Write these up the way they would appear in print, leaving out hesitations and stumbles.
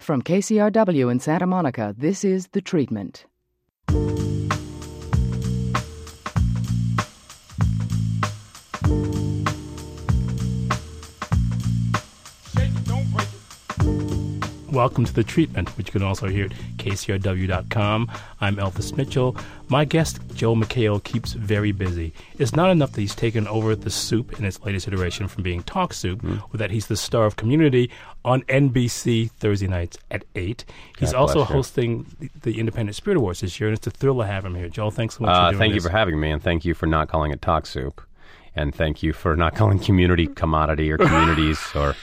From KCRW in Santa Monica, this is The Treatment. Welcome to The Treatment, which you can also hear at KCRW.com. I'm Elvis Mitchell. My guest, Joel McHale, keeps very busy. It's not enough that he's taken over The Soup in its latest iteration from being Talk Soup, or that he's the star of Community on NBC Thursday nights at 8. He's also hosting the Independent Spirit Awards this year, and it's a thrill to have him here. Joel, thanks so much for doing this. Thank you for having me, and thank you for not calling it Talk Soup. And thank you for not calling Community Commodity or Communities or...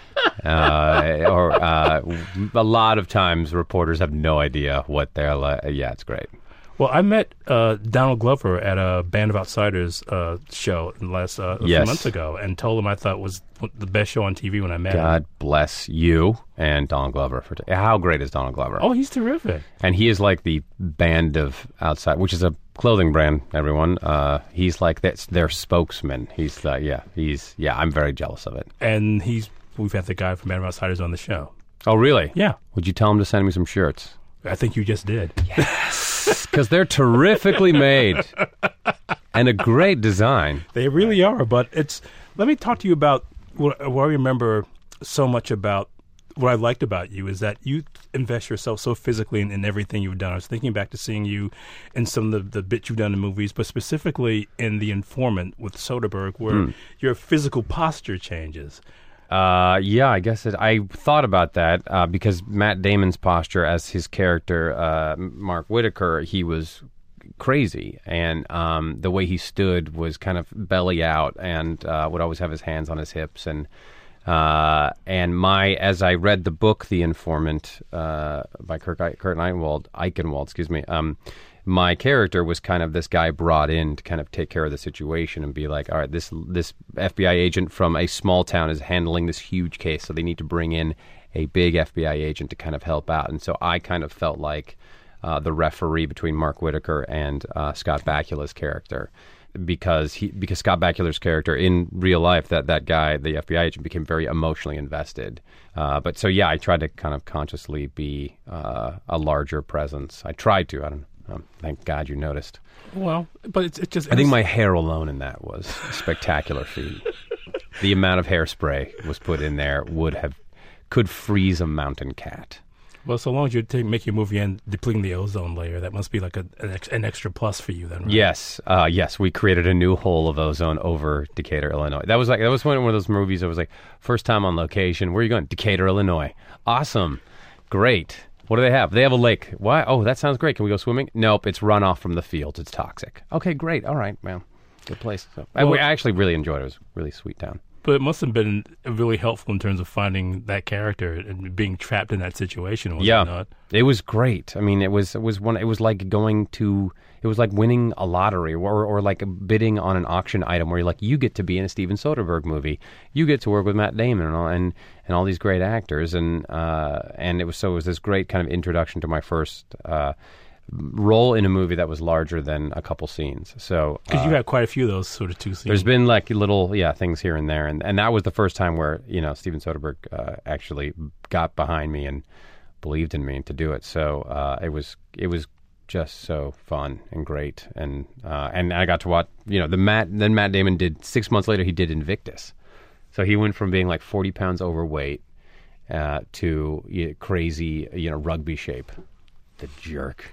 a lot of times reporters have no idea what they're like. Yeah, it's great. Well, I met Donald Glover at a Band of Outsiders show a few months ago and told him I thought it was the best show on TV when I met him. God bless you and Donald Glover. How great is Donald Glover? Oh, he's terrific. And he is like the Band of Outside, which is a clothing brand, everyone. He's like their spokesman. I'm very jealous of it. And we've had the guy from Band of Outsiders on the show. Oh, really? Yeah. Would you tell him to send me some shirts? I think you just did. Yes, because they're terrifically made and a great design. They really are, but let me talk to you about what I remember so much about what I liked about you is that you invest yourself so physically in everything you've done. I was thinking back to seeing you in some of the bits you've done in movies, but specifically in The Informant with Soderbergh, where your physical posture changes. I guess I thought about that because Matt Damon's posture as his character, Mark Whitaker, he was crazy, and the way he stood was kind of belly out, and would always have his hands on his hips, and as I read the book The Informant by Kurt Eichenwald, my character was kind of this guy brought in to kind of take care of the situation and be like, all right, this FBI agent from a small town is handling this huge case, so they need to bring in a big FBI agent to kind of help out. And so I kind of felt like the referee between Mark Whitaker and Scott Bakula's character, because Scott Bakula's character in real life, that guy, the FBI agent, became very emotionally invested. I tried to kind of consciously be a larger presence. I tried to. I don't know. Thank God you noticed. Well, but it's just... I think my hair alone in that was a spectacular feat. The amount of hairspray was put in there could freeze a mountain cat. Well, so long as you make your movie end depleting the ozone layer, that must be like an extra plus for you then, right? Yes, we created a new hole of ozone over Decatur, Illinois. That was one of those movies that was like, first time on location. Where are you going? Decatur, Illinois. Awesome. Great. What do they have? They have a lake. Why? Oh, that sounds great. Can we go swimming? Nope, it's runoff from the fields. It's toxic. Okay, great. All right, well, good place. So, I actually really enjoyed it. It was a really sweet town. But it must have been really helpful in terms of finding that character and being trapped in that situation, was it not? It was great. I mean, it was like winning a lottery or like bidding on an auction item where you're like, you get to be in a Steven Soderbergh movie. You get to work with Matt Damon and all these great actors. And it was this great kind of introduction to my first role in a movie that was larger than a couple scenes. So because you had quite a few of those sort of two scenes. There's been like little things here and there, and that was the first time where Steven Soderbergh actually got behind me and believed in me to do it. So it was just so fun and great, and I got to watch Matt Damon did 6 months later. He did Invictus, so he went from being like 40 pounds overweight to crazy rugby shape. The jerk.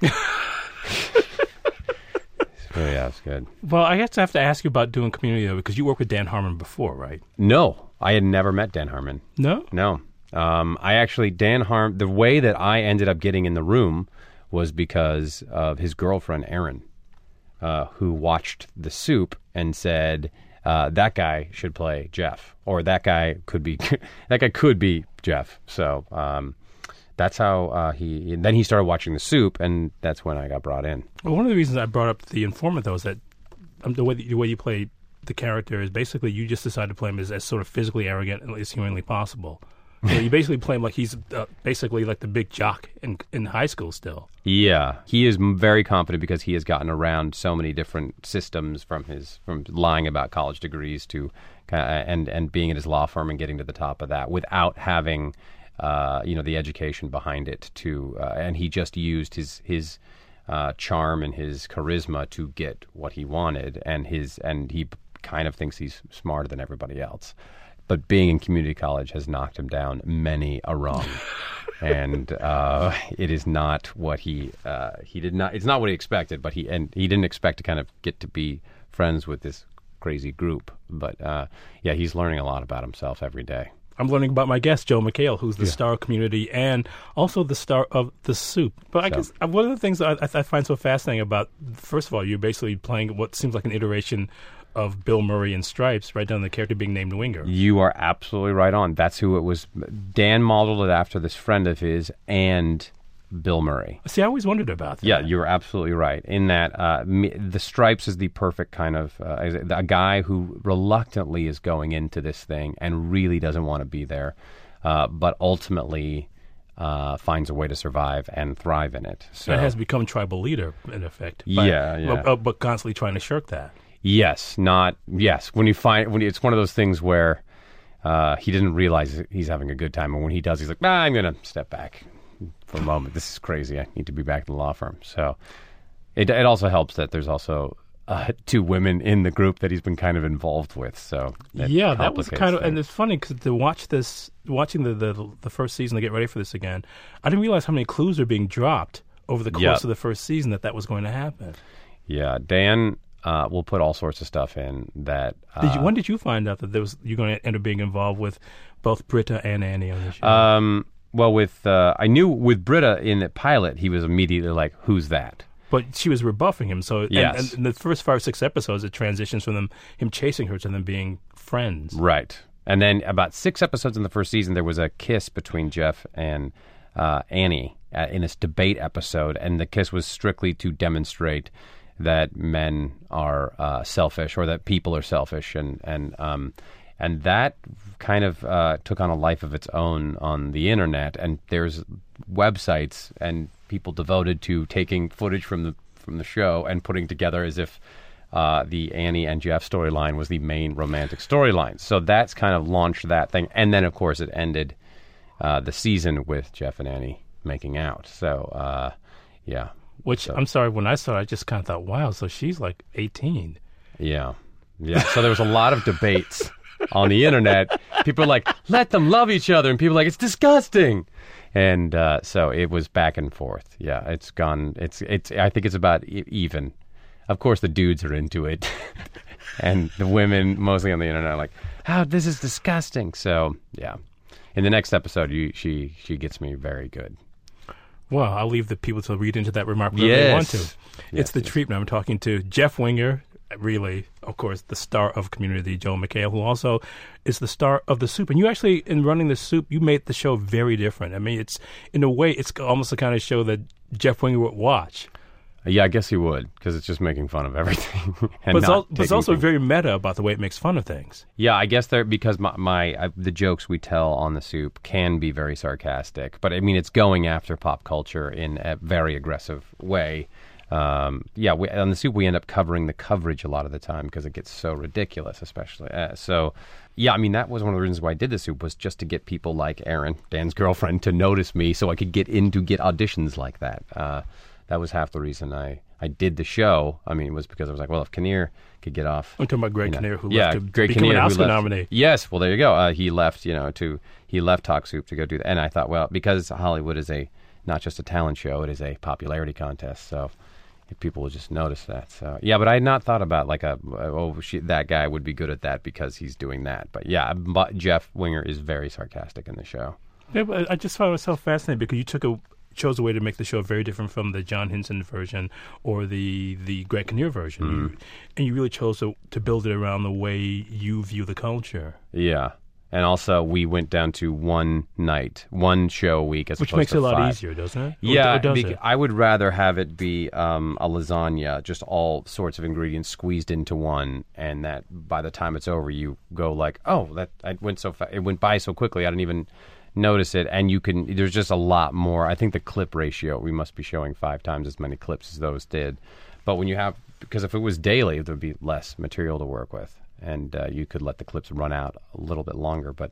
Yeah, it's good. Well, I guess I have to ask you about doing Community, though, because you worked with Dan Harmon before, right? No, I had never met Dan Harmon. No? No. The way that I ended up getting in the room was because of his girlfriend, Erin, who watched The Soup and said, that guy should play Jeff, or that guy could be Jeff. So, that's how he started watching The Soup, and that's when I got brought in. Well, one of the reasons I brought up The Informant, though, is that the way you play the character is basically you just decided to play him as sort of physically arrogant and as humanly possible. So you basically play him like he's basically like the big jock in high school still. Yeah, he is very confident because he has gotten around so many different systems from lying about college degrees to and being at his law firm and getting to the top of that without having the education behind it and he just used his charm and his charisma to get what he wanted, and he kind of thinks he's smarter than everybody else. But being in community college has knocked him down many a rung. And it is not what he did not. It's not what he expected. But he didn't expect to kind of get to be friends with this crazy group. But he's learning a lot about himself every day. I'm learning about my guest, Joel McHale, who's the star of Community and also the star of The Soup. But I guess one of the things I find so fascinating about, first of all, you're basically playing what seems like an iteration of Bill Murray in Stripes, right down to the character being named Winger. You are absolutely right on. That's who it was. Dan modeled it after this friend of his and Bill Murray. See, I always wondered about that. Yeah, you're absolutely right. In that, the Stripes is the perfect kind of a guy who reluctantly is going into this thing and really doesn't want to be there, but ultimately finds a way to survive and thrive in it. So it has become tribal leader, in effect. But constantly trying to shirk that. Yes. When it's one of those things where he didn't realize he's having a good time, and when he does, he's like, I'm going to step back for a moment. This is crazy. I need to be back in the law firm. So it also helps that there's also 2 women in the group that he's been kind of involved with. So that was kind of, and it's funny because to watching the first season to get ready for this again, I didn't realize how many clues are being dropped over the course of the first season that was going to happen. Yeah, Dan. We'll put all sorts of stuff in that. When did you find out that you're going to end up being involved with both Britta and Annie on the show? Well, I knew with Britta in the pilot, he was immediately like, "Who's that?" But she was rebuffing him. So yes. And in the first 5 or 6 episodes, it transitions from him chasing her to them being friends. Right. And then about 6 episodes in the first season, there was a kiss between Jeff and Annie in this debate episode, and the kiss was strictly to demonstrate that men are selfish, or that people are selfish, and that kind of took on a life of its own on the internet. And there's websites and people devoted to taking footage from the show and putting together as if the Annie and Jeff storyline was the main romantic storyline. So that's kind of launched that thing, and then of course it ended the season with Jeff and Annie making out. So yeah. I'm sorry, when I saw it, I just kind of thought, wow, so she's like 18. Yeah. So there was a lot of debates on the internet. People are like, let them love each other. And people are like, it's disgusting. And so it was back and forth. Yeah, it's gone. I think it's about even. Of course, the dudes are into it. And the women, mostly on the internet, are like, this is disgusting. So, yeah. In the next episode, she gets me very good. Well, I'll leave the people to read into that remark whatever they want to. It's The Treatment. I'm talking to Jeff Winger, really, of course, the star of Community, Joel McHale, who also is the star of The Soup. And you actually, in running The Soup, you made the show very different. I mean, it's in a way, it's almost the kind of show that Jeff Winger would watch. Yeah, I guess he would, because it's just making fun of everything. But it's also very meta about the way it makes fun of things. Yeah, I guess because the jokes we tell on The Soup can be very sarcastic. But, I mean, it's going after pop culture in a very aggressive way. On The Soup, we end up covering the coverage a lot of the time because it gets so ridiculous, especially. I mean, that was one of the reasons why I did The Soup, was just to get people like Erin, Dan's girlfriend, to notice me so I could get auditions like that. That was half the reason I did the show. I mean, it was because I was like, well, if Kinnear could get off. I'm talking about Greg Kinnear, who left to Greg become Kinnear, an Oscar nominee. Yes, well, there you go. He left, he left Talk Soup to go do that. And I thought, well, because Hollywood is not just a talent show, it is a popularity contest. So people will just notice that. So yeah, but I had not thought about like that guy would be good at that because he's doing that. But yeah, Jeff Winger is very sarcastic in the show. Yeah, but I just found myself fascinated because you chose a way to make the show very different from the John Henson version or the Greg Kinnear version. Mm. And you really chose to build it around the way you view the culture. Yeah. And also, we went down to one show a week, as which opposed to 5. Which makes it a lot easier, doesn't it? Yeah, or does it? I would rather have it be a lasagna, just all sorts of ingredients squeezed into one, and that by the time it's over, you go like, oh, it went so fast. It went by so quickly, I didn't even notice it. And there's just a lot more. I think the clip ratio, we must be showing 5 times as many clips as those did. But because if it was daily, there would be less material to work with. And you could let the clips run out a little bit longer. But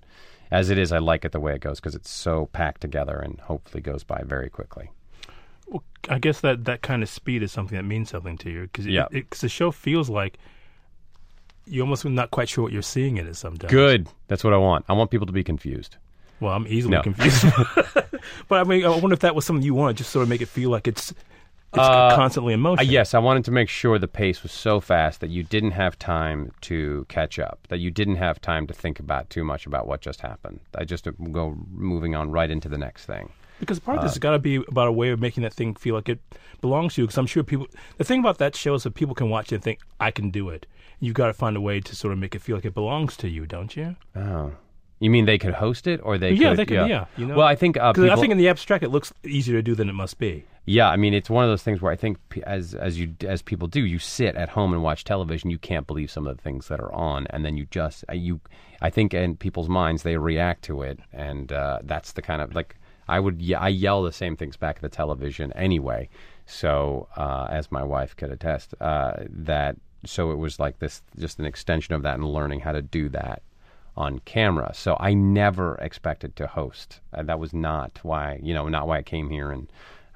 as it is, I like it the way it goes because it's so packed together and hopefully goes by very quickly. Well, I guess that kind of speed is something that means something to you because the show feels like you're almost not quite sure what you're seeing in it sometimes. Good. That's what I want. I want people to be confused. Well, I'm easily confused. But I mean, I wonder if that was something you wanted, just sort of make it feel like it's constantly in motion. Yes, I wanted to make sure the pace was so fast that you didn't have time to catch up, that you didn't have time to think about too much about what just happened. I just go moving on right into the next thing. Because part of this has got to be about a way of making that thing feel like it belongs to you. Because I'm sure people, the thing about that show is that people can watch it and think, I can do it. You've got to find a way to sort of make it feel like it belongs to you, don't you? Oh. You mean they could host it, or they yeah, could? They could, yeah. You know? Well, I think I think in the abstract it looks easier to do than it must be. Yeah, I mean, it's one of those things where I think as people do, you sit at home and watch television, you can't believe some of the things that are on, and then I think in people's minds they react to it, and that's the kind of like I yell the same things back at the television anyway. So as my wife could attest, so it was like this, just an extension of that, and learning how to do that on camera. So I never expected to host. That was not why I came here, and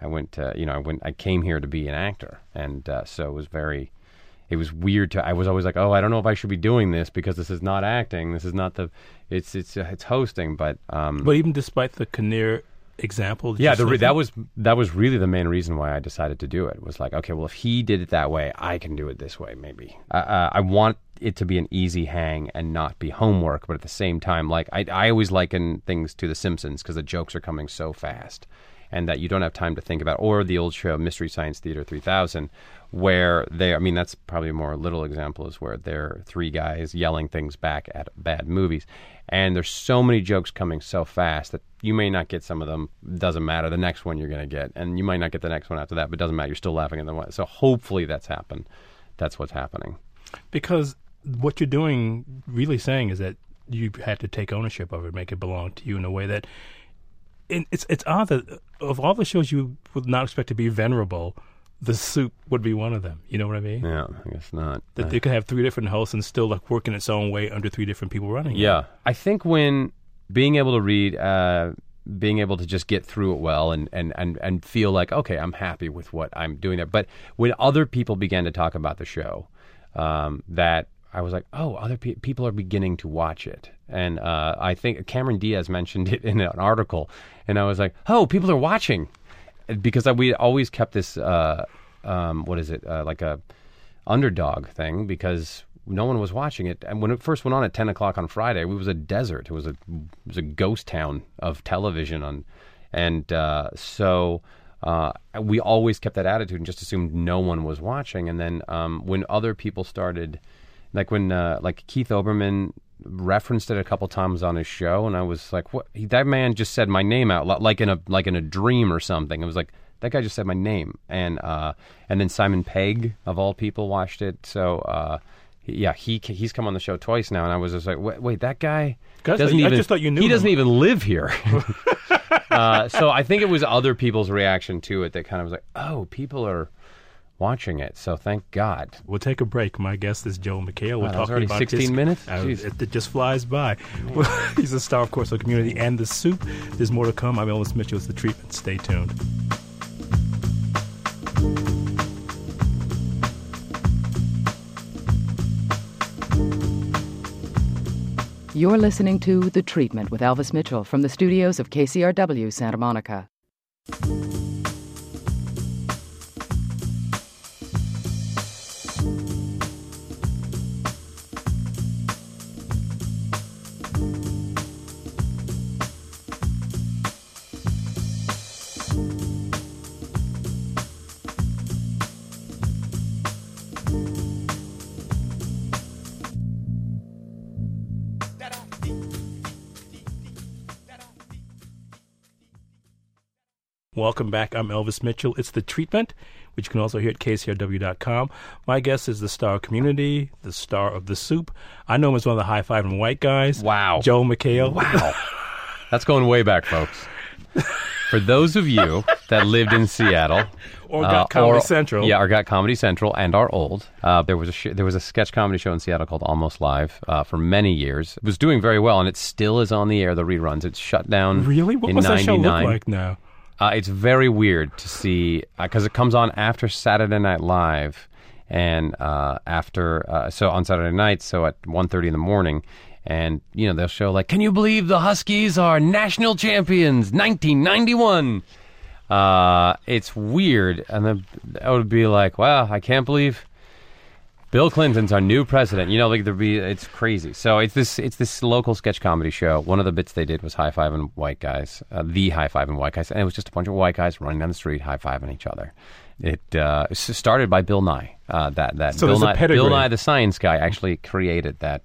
I came here to be an actor, and so it was weird I was always like, oh, I don't know if I should be doing this because this is not acting. This is not it's hosting. But even despite the Kinnear example, that was really the main reason why I decided to do it. Was like, okay, well, if he did it that way, I can do it this way. Maybe I want it to be an easy hang and not be homework, but at the same time, like I always liken things to The Simpsons because the jokes are coming so fast, and that you don't have time to think about, or the old show Mystery Science Theater 3000, where that's probably a more little example, is where there are three guys yelling things back at bad movies. And there's so many jokes coming so fast that you may not get some of them. Doesn't matter. The next one you're going to get. And you might not get the next one after that, but it doesn't matter. You're still laughing at the one. So hopefully that's happened. That's what's happening. Because what you're doing, really saying, is that you had to take ownership of it, make it belong to you in a way that... It's odd that of all the shows you would not expect to be venerable, The Soup would be one of them. You know what I mean? Yeah, I guess not. That they could have three different hosts and still like work in its own way under three different people running it. Yeah. I think when being able to read, being able to just get through it well and feel like, okay, I'm happy with what I'm doing there. But when other people began to talk about the show, that I was like, oh, other people are beginning to watch it. And I think Cameron Diaz mentioned it in an article, and I was like, oh, people are watching. Because we always kept this, like a underdog thing, because no one was watching it. And when it first went on at 10 o'clock on Friday, it was a desert. It was a ghost town of television. So we always kept that attitude and just assumed no one was watching. And then when other people started, like when Keith Olbermann referenced it a couple times on his show, and I was like, "What? That man just said my name out like in a dream or something." It was like that guy just said my name, and then Simon Pegg of all people watched it. So he's come on the show twice now, and I was just like, "Wait, that guy doesn't even." I just thought you knew he him. Doesn't even live here. So I think it was other people's reaction to it that kind of was like, "Oh, people are watching it, so thank God." We'll take a break. My guest is Joel McHale. We're talking already about 16 minutes? It just flies by. He's a star, of course, of Community and The Soup. There's more to come. I'm Elvis Mitchell. It's The Treatment. Stay tuned. You're listening to The Treatment with Elvis Mitchell from the studios of KCRW Santa Monica. Welcome back. I'm Elvis Mitchell. It's The Treatment, which you can also hear at KCRW.com. My guest is the star of Community, the star of The Soup. I know him as one of the high-fiving white guys. Wow. Joel McHale. Wow. That's going way back, folks. For those of you that lived in Seattle, Or got Comedy Central. Yeah, or got Comedy Central and are old. There was a sketch comedy show in Seattle called Almost Live for many years. It was doing very well, and it still is on the air, the reruns. It's shut down Really? What in does that show 99. look like now? It's very weird to see, because it comes on after Saturday Night Live, and so on Saturday nights, so at 1:30 in the morning, and, you know, they'll show, like, can you believe the Huskies are national champions, 1991? It's weird, and then I would be like, wow, I can't believe Bill Clinton's our new president. You know, like it's crazy. So it's this local sketch comedy show. One of the bits they did was high-fiving white guys, the high-fiving white guys, and it was just a bunch of white guys running down the street high-fiving each other. It started by Bill Nye. So Bill there's a pedigree. Bill Nye, the science guy, actually created that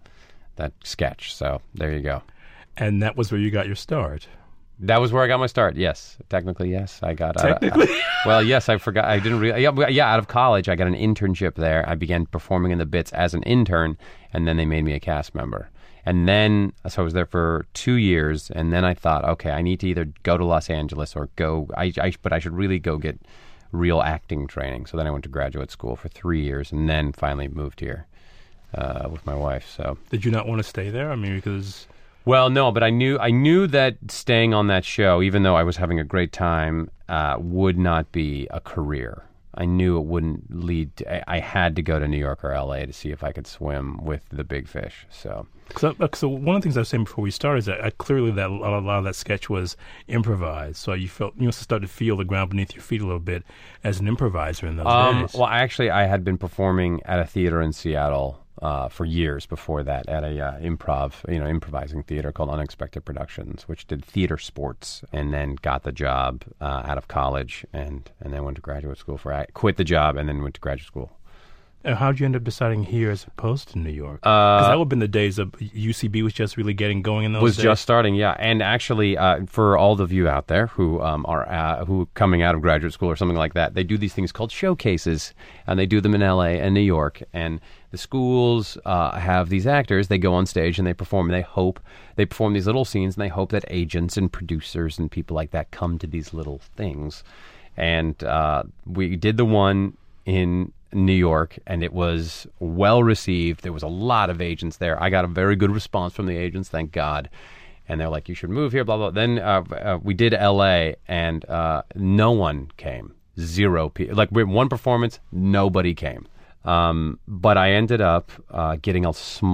sketch. So there you go. And that was where you got your start. That was where I got my start. Yes, technically, yes, I got. Technically, well, yes, I forgot. I didn't really. Yeah, out of college, I got an internship there. I began performing in the bits as an intern, and then they made me a cast member. And then, so I was there for 2 years, and then I thought, okay, I need to either go to Los Angeles or go. But I should really go get real acting training. So then I went to graduate school for 3 years, and then finally moved here with my wife. So did you not want to stay there? I mean, because. Well, no, but I knew that staying on that show, even though I was having a great time, would not be a career. I knew it wouldn't lead to, I had to go to New York or LA to see if I could swim with the big fish. So one of the things I was saying before we started is that clearly that a lot of that sketch was improvised. So you started to feel the ground beneath your feet a little bit as an improviser in those days. Well, I had been performing at a theater in Seattle for years before that at a improvising theater called Unexpected Productions, which did theater sports, and then got the job out of college, and then went to graduate school quit the job and then went to graduate school. And how'd you end up deciding here as opposed to New York? Because that would have been the days of UCB was just really getting going in those days. Was just starting, yeah. And actually, for all of you out there who are coming out of graduate school or something like that, they do these things called showcases, and they do them in LA and New York. And the schools have these actors. They go on stage and they perform. And they perform these little scenes, and they hope that agents and producers and people like that come to these little things. And we did the one in New York, and it was well received. There was a lot of agents there. I got a very good response from the agents, thank God. And they're like, you should move here, blah, blah. Then we did L.A., and no one came. Zero people. Like, one performance, nobody came. But I ended up getting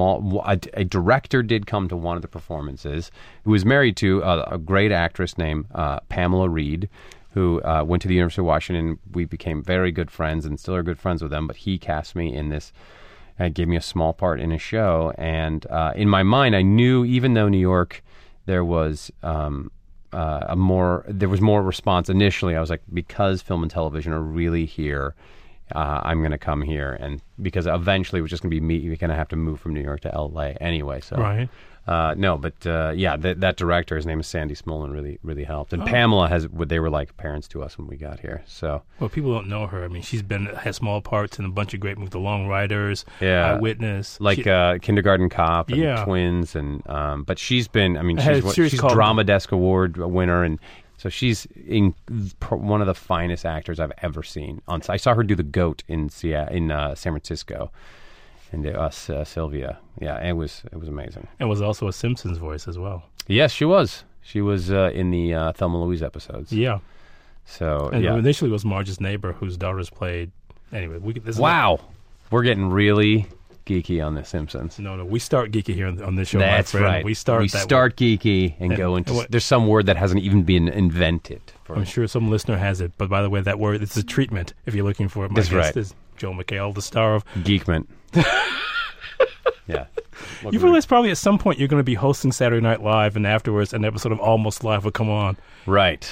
a director did come to one of the performances, who was married to a great actress named Pamela Reed, who went to the University of Washington. We became very good friends and still are good friends with them, but he cast me in this, gave me a small part in a show. And in my mind, I knew, even though New York, there was more response initially. I was like, because film and television are really here, I'm going to come here. And because eventually it was just going to be me, you're going to have to move from New York to LA anyway. So right. That director, his name is Sandy Smolin, really, really helped. And Pamela they were like parents to us when we got here. So, well, people don't know her. I mean, has small parts in a bunch of great movies, The Long Riders, yeah, Eyewitness, like Kindergarten Cop, and Twins, and but she's Drama Desk Award winner, and so she's one of the finest actors I've ever seen. I saw her do The Goat in San Francisco. And Sylvia, yeah, it was amazing. And was also a Simpsons voice as well. Yes, she was. She was in the Thelma Louise episodes. Yeah. So and initially it was Marge's neighbor, whose daughters played. Anyway, we're getting really geeky on The Simpsons. No, we start geeky here on this show. That's my friend. right. We start geeky and go into. There's some word that hasn't even been invented. I'm sure some listener has it, but by the way, that word, it's a treatment if you're looking for it. My guest is Joel McHale, the star of Geekman. Yeah. You realize probably at some point you're going to be hosting Saturday Night Live, and afterwards an episode of Almost Live will come on. Right.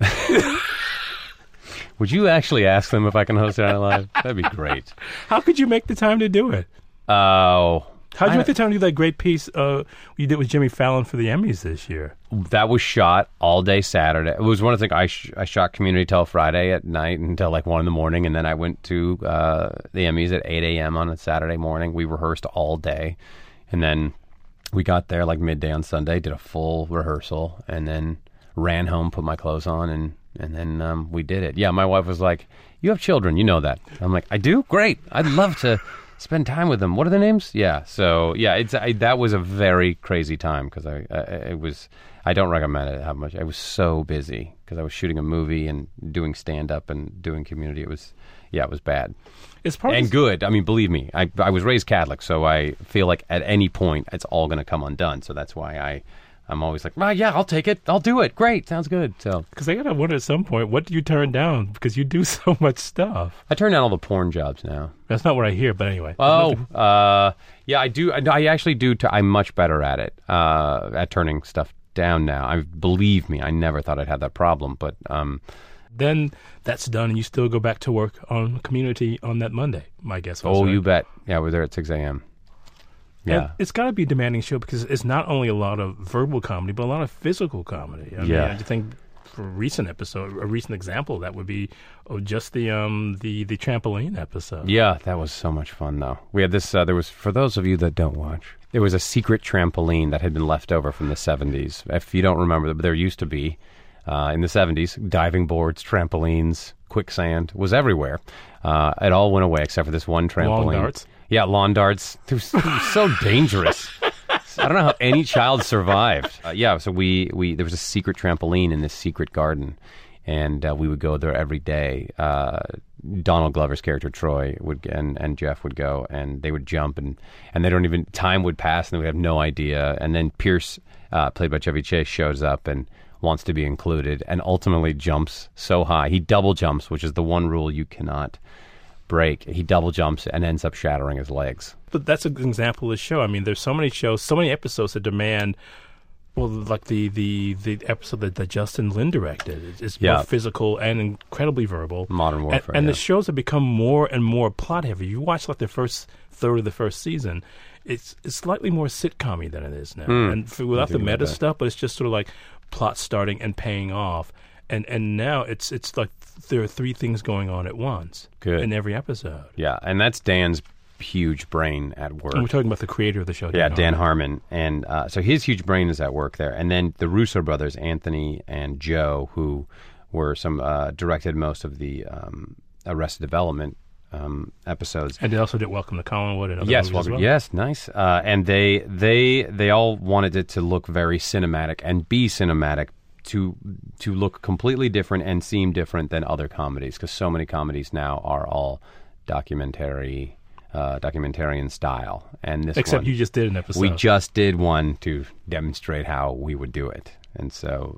Would you actually ask them if I can host Saturday Night Live? That'd be great. How could you make the time to do it? How'd you make the time to do that great piece you did with Jimmy Fallon for the Emmys this year? That was shot all day Saturday. It was one of the things I shot Community till Friday at night until like 1 a.m, and then I went to the Emmys at 8 a.m. on a Saturday morning. We rehearsed all day, and then we got there like midday on Sunday, did a full rehearsal, and then ran home, put my clothes on, and then we did it. Yeah, my wife was like, "You have children, you know that." I'm like, "I do? Great. I'd love to spend time with them. What are their names?" Yeah. So yeah, that was a very crazy time because I don't recommend it how much. I was so busy because I was shooting a movie and doing stand-up and doing community. It was bad. It's part and good. I mean, believe me, I was raised Catholic, so I feel like at any point it's all going to come undone. So that's why I'm always like, yeah, I'll take it. I'll do it. Great. Sounds good. So, because I got to wonder at some point, what do you turn down? Because you do so much stuff. I turn down all the porn jobs now. That's not what I hear, but anyway. Yeah, I do. I actually do. I'm much better at it, at turning stuff down now. Believe me, I never thought I'd have that problem, but then that's done, and you still go back to work on Community on that Monday, my guess was. Oh, right? you bet. Yeah, we're there at 6 a.m. Yeah. And it's got to be a demanding show because it's not only a lot of verbal comedy, but a lot of physical comedy. I mean, I think for a recent example, that would be just the trampoline episode. Yeah, that was so much fun, though. We had this, there was, for those of you that don't watch, there was a secret trampoline that had been left over from the 70s. If you don't remember, there used to be, in the 70s, diving boards, trampolines, quicksand was everywhere. It all went away except for this one trampoline. Lawn darts? Yeah, lawn darts. It was so dangerous. I don't know how any child survived. So we there was a secret trampoline in this secret garden, and we would go there every day. Donald Glover's character Troy and Jeff would go, and they would jump, and they don't even, time would pass, and they would have no idea. And then Pierce, played by Chevy Chase, shows up and wants to be included, and ultimately jumps so high. He double jumps, which is the one rule you cannot break. He double jumps and ends up shattering his legs. But that's an example of the show. I mean, there's so many shows, so many episodes that demand, well, like the episode that Justin Lin directed. It's both physical and incredibly verbal. Modern Warfare. And the shows have become more and more plot heavy. You watch like the first third of the first season, it's slightly more sitcom-y than it is now. And without the meta stuff, but it's just sort of like plot starting and paying off. And now it's like there are three things going on at once in every episode. Yeah, and that's Dan's huge brain at work. And we're talking about the creator of the show. Dan Harmon. And so his huge brain is at work there. And then the Russo brothers, Anthony and Joe, who were directed most of the Arrested Development episodes. And they also did Welcome to Collinwood and other movies as well. Yes, nice. And they all wanted it to look very cinematic and be cinematic, to look completely different and seem different than other comedies, because so many comedies now are all documentarian style. And this Except one, you just did an episode. We just did one to demonstrate how we would do it. And so,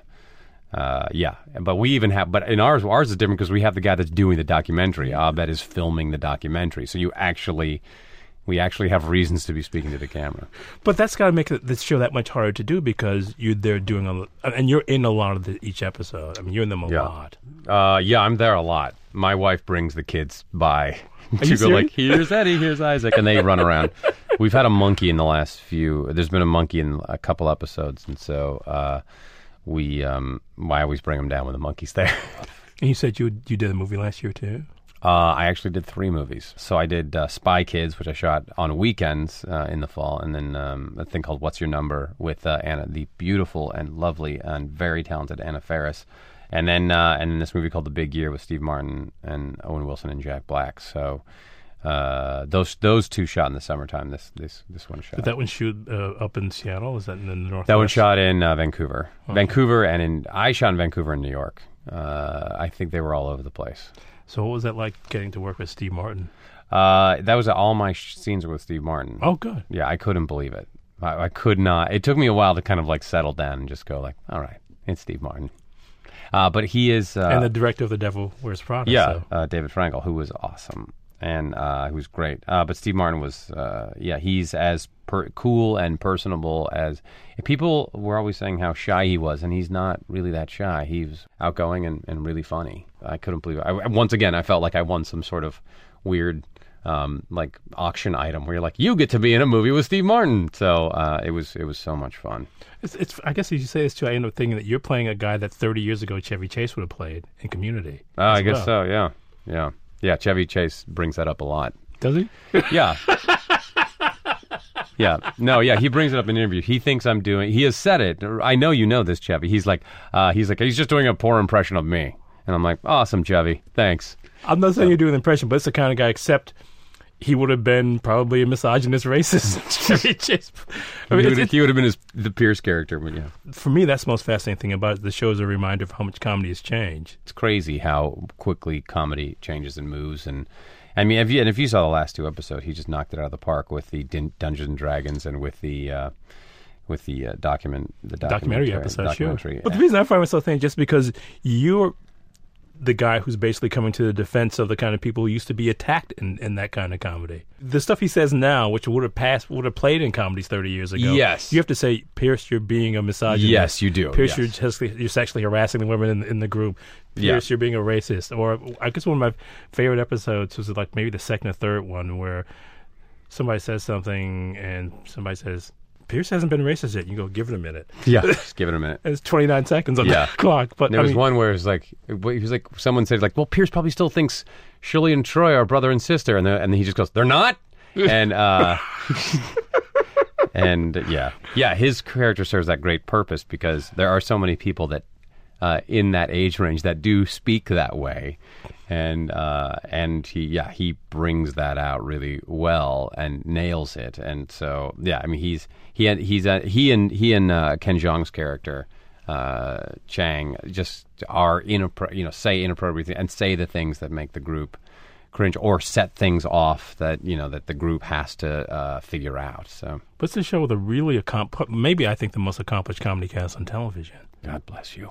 but we even have, but in ours is different because we have the guy that's doing the documentary. Abed is filming the documentary. So we actually have reasons to be speaking to the camera. But that's got to make this show that much harder to do because they're doing and you're in a lot of each episode. I mean, you're in them a lot. I'm there a lot. My wife brings the kids by to go like, here's Eddie, here's Isaac, and they run around. We've had a monkey in the last there's been a monkey in a couple episodes, and so I always bring them down when the monkey's there. And you said you did a movie last year too? I actually did 3 movies. So I did Spy Kids, which I shot on weekends in the fall, and then a thing called What's Your Number with Anna, the beautiful and lovely and very talented Anna Faris, and then this movie called The Big Year with Steve Martin and Owen Wilson and Jack Black. So those 2 shot in the summertime. This one shot. Did that one shoot up in Seattle? Is that in the Northwest? That one shot in Vancouver. Oh. Vancouver, and I shot in Vancouver and New York. I think they were all over the place. So what was that like getting to work with Steve Martin? That was all my scenes were with Steve Martin. Oh, good. Yeah, I couldn't believe it. I could not. It took me a while to kind of like settle down and just go like, all right, it's Steve Martin. But he is... and the director of The Devil Wears Prada. Yeah, so. David Frankel, who was awesome. And who was great. But Steve Martin was, he's as cool and personable as... People were always saying how shy he was, and he's not really that shy. He was outgoing and really funny. I couldn't believe it. Once again, I felt like I won some sort of weird like auction item where you're like, you get to be in a movie with Steve Martin. So it was so much fun. It's I guess as you say this too, I end up thinking that you're playing a guy that 30 years ago Chevy Chase would have played in Community. I guess so, yeah. Yeah, Chevy Chase brings that up a lot. Does he? Yeah. Yeah. No, yeah, he brings it up in an interview. He thinks he has said it. I know you know this, Chevy. He's like, he's just doing a poor impression of me. And I'm like, awesome, Chevy. Thanks. I'm not saying you're doing an impression, but it's the kind of guy, except he would have been probably a misogynist racist. He would have been the Pierce character. But yeah. For me, that's the most fascinating thing about it. The show is a reminder of how much comedy has changed. It's crazy how quickly comedy changes and moves. And I mean, if you saw the last 2 episodes, he just knocked it out of the park with the Dungeons and Dragons and with the documentary episode. Sure. Yeah. But the reason I find myself thinking, just because you're the guy who's basically coming to the defense of the kind of people who used to be attacked in that kind of comedy. The stuff he says now, which would have played in comedies 30 years ago. Yes. You have to say, Pierce, you're being a misogynist. Yes, you do. Pierce, yes. you're sexually harassing the women in the group. Pierce, you're being a racist. Or I guess one of my favorite episodes was like maybe the second or third one where somebody says something and somebody says, Pierce hasn't been racist yet. You go, give it a minute. Yeah, just give it a minute. And it's 29 seconds on the clock. But there was one where it was like, someone said like, well, Pierce probably still thinks Shirley and Troy are brother and sister, and he just goes, they're not. And and his character serves that great purpose because there are so many people that in that age range that do speak that way. And he brings that out really well and nails it. And so I mean he and Ken Jeong's character Chang just are say inappropriate and say the things that make the group cringe or set things off that that the group has to figure out. So, but it's a show with a really maybe I think the most accomplished comedy cast on television. God bless you.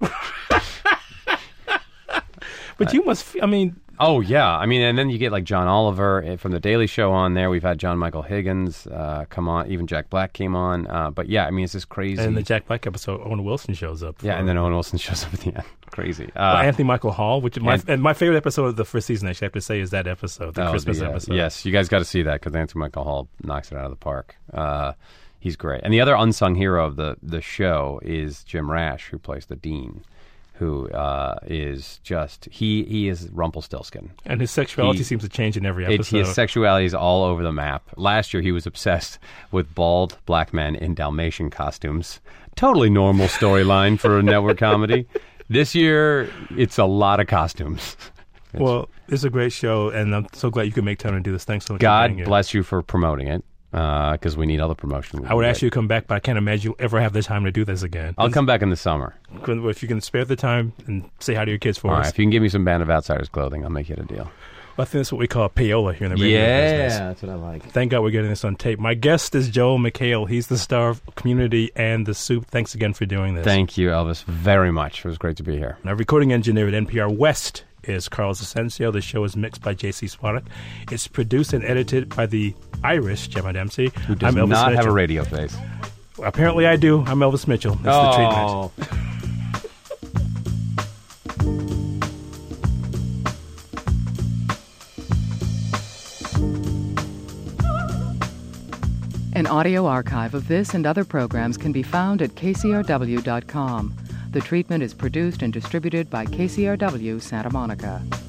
But you must, Oh, yeah. I mean, and then you get like John Oliver from The Daily Show on there. We've had John Michael Higgins come on. Even Jack Black came on. But yeah, I mean, it's just crazy. And in the Jack Black episode, Owen Wilson shows up. And then Owen Wilson shows up at the end. Crazy. Anthony Michael Hall, which is my favorite episode of the first season, actually, I have to say, is that episode, the Christmas episode. Yes, you guys got to see that because Anthony Michael Hall knocks it out of the park. He's great. And the other unsung hero of the show is Jim Rash, who plays the Dean. Who is just he is Rumpelstiltskin, and his sexuality seems to change in every episode. His sexuality is all over the map. Last year he was obsessed with bald black men in Dalmatian costumes. Totally normal storyline for a network comedy. This year it's a lot of costumes. Well, it's a great show, and I'm so glad you could make time to do this. Thanks so much. God bless you for promoting it. Because we need all the promotion. I would ask you to come back, but I can't imagine you'll ever have the time to do this again. I'll come back in the summer. If you can spare the time and say hi to your kids for us. All right, if you can give me some Band of Outsiders clothing, I'll make it a deal. Well, I think that's what we call a payola here in the radio business. Yeah, that's what I like. Thank God we're getting this on tape. My guest is Joel McHale. He's the star of Community and The Soup. Thanks again for doing this. Thank you, Elvis, very much. It was great to be here. Our recording engineer at NPR West is Carlos Asensio. The show is mixed by J.C. Swanek. It's produced and edited by the Irish Gemma Dempsey. Who does not have a radio face. Apparently I do. I'm Elvis Mitchell. That's the treatment. An audio archive of this and other programs can be found at kcrw.com. The Treatment is produced and distributed by KCRW Santa Monica.